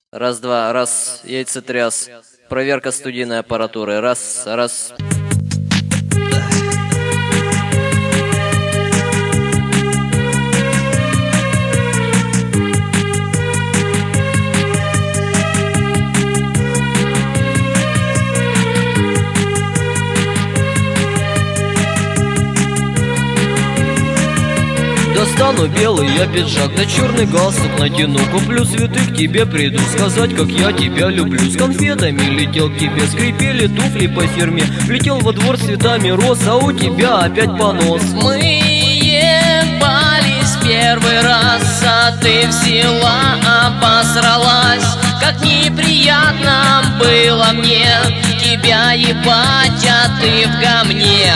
Раз-два, раз, яйцетряс. Проверка студийной аппаратуры. Раз, раз. Достану белый я пиджак, да черный галстук натяну. Куплю цветы, к тебе приду, сказать, как я тебя люблю. С конфетами летел к тебе, скрипели туфли по фирме. Влетел во двор с цветами роз, а у тебя опять понос. Мы ебались первый раз, а ты взяла, обосралась. Как неприятно было мне тебя ебать, а ты в говне.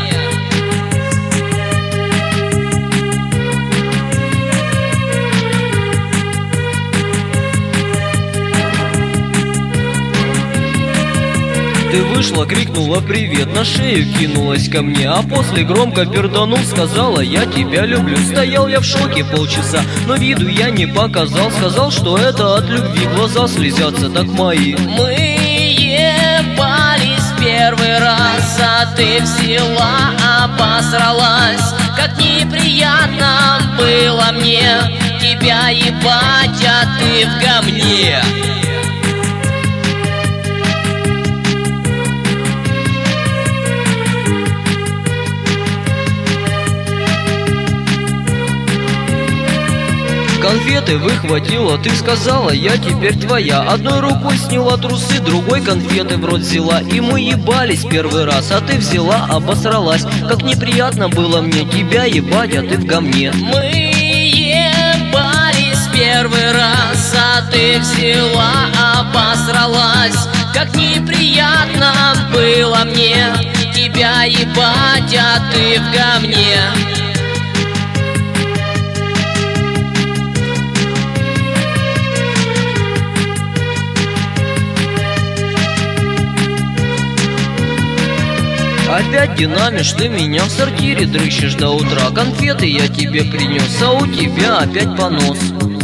Ты вышла, крикнула привет, на шею кинулась ко мне, а после громко перданув сказала: я тебя люблю. Стоял я в шоке полчаса, но виду я не показал. Сказал, что это от любви глаза слезятся, так мои. Мы ебались первый раз, а ты взяла, обосралась. Как неприятно было мне тебя ебать, а ты в говне. Конфеты выхватила, ты сказала: я теперь твоя. Одной рукой сняла трусы, другой конфеты в рот взяла. И мы ебались первый раз, а ты взяла, обосралась. Как неприятно было мне тебя ебать, а ты в говне. Мы ебались первый раз, а ты взяла, обосралась. Как неприятно было мне тебя ебать, а ты в говне. Опять динамишь ты меня, в сортире дрыщешь до утра. Конфеты я тебе принес, а у тебя опять понос.